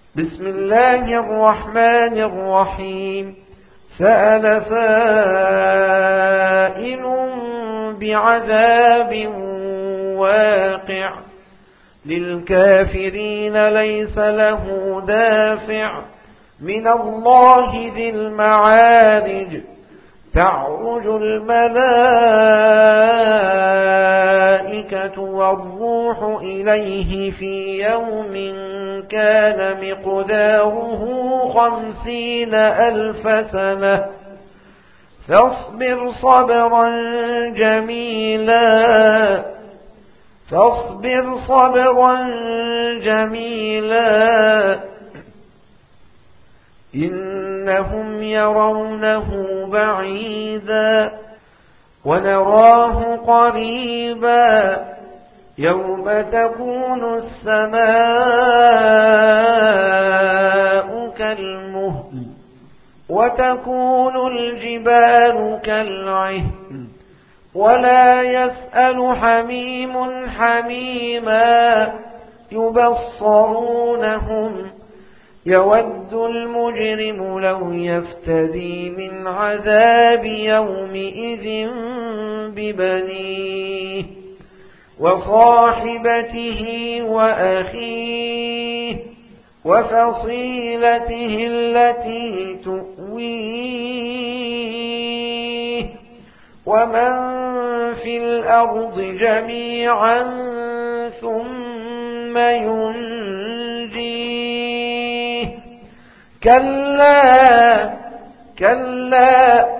بسم الله الرحمن الرحيم. سأل سائل بعذاب واقع للكافرين ليس له دافع من الله ذي المعارج. تعرج الملائكة والروح إليه في يوم كان مقداره 50,000 سنة فاصبر صبرا جميلا إنهم يرونه بعيدا ونراه قريبا يوم تكون السماء كالمهل وتكون الجبال كالعهن ولا يسأل حميم حميما يبصرونهم يود المجرم لو يفتدي من عذاب يومئذ ببنيه وصاحبته وأخيه وفصيلته التي تؤويه ومن في الأرض جميعا ثم ينجيه كلا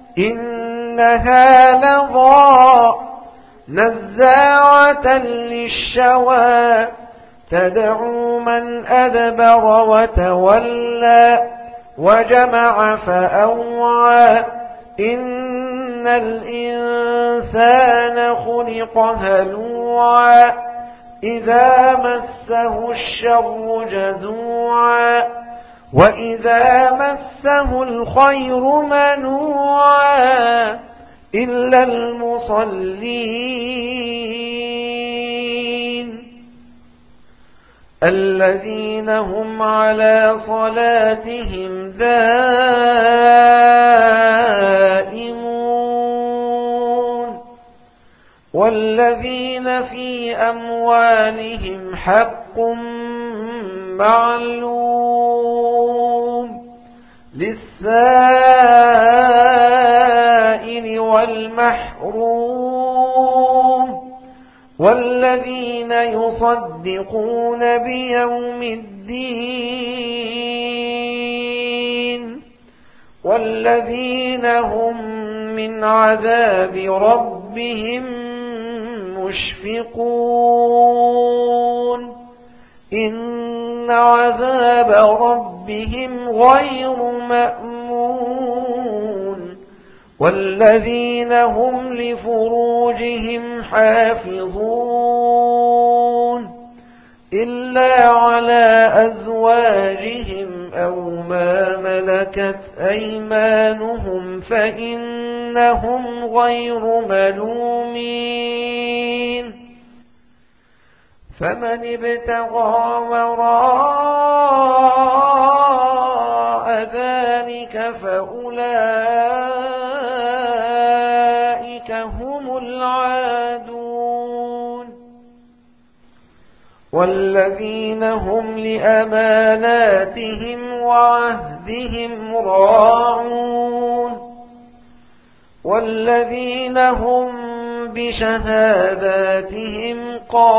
إنها لظى نزاعة للشوى تدعو من أدبر وتولى وجمع فأوعى إن الإنسان خلق هلوعا إذا مسه الشر جزوعا وإذا مسه الخير منوعا إلا المصلين الذين هم على صلاتهم دائمون والذين في أموالهم حق معلوم للسائل والمحروم والذين يصدقون بيوم الدين والذين هم من عذاب ربهم مشفقون إن عذاب ربهم غير مأمون والذين هم لفروجهم حافظون إلا على أزواجهم أو ما ملكت أيمانهم فإنهم غير ملومين فمن ابتغى وراء ذلك فأولئك هم العادون والذين هم لأماناتهم وعهدهم راعون والذين هم بشهاداتهم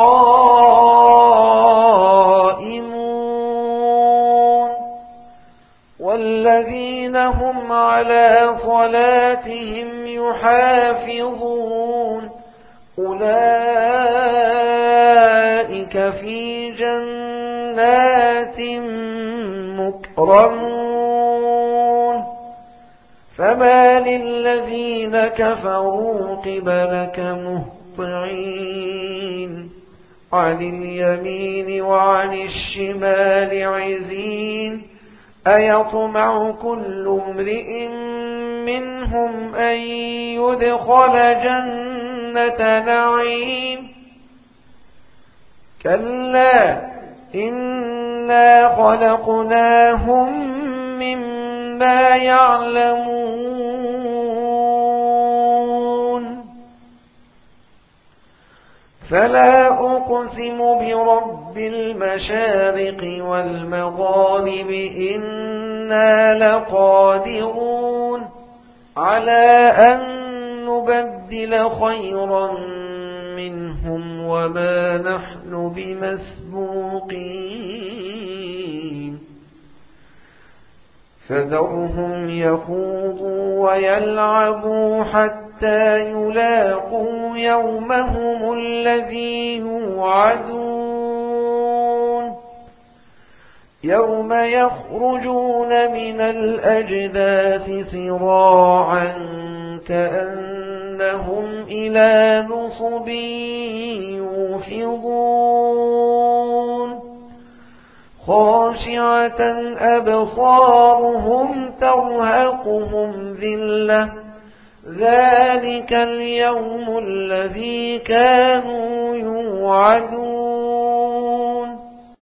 قائمون والذين هم على صلاتهم يحافظون أولئك في جنات مكرمون فما للذين كفروا قبلك مهطعين عن اليمين وعن الشمال عزين أيطمع كل امرئ منهم أن يدخل جنة نعيم كلا إن إنا خلقناهم مما يعلمون فلا أقسم برب المشارق والمغارب إنا لقادرون على أن نبدل خيرا منهم وما نحن بمسبوقين فذرهم يخوضوا ويلعبوا حتى يلاقوا يومهم الذي يوعدون يوم يخرجون من الأجداث سراعا كأنهم إلى نصب يوفضون خاشعة أبصارهم ترهقهم ذلة ذلك اليوم الذي كانوا يوعدون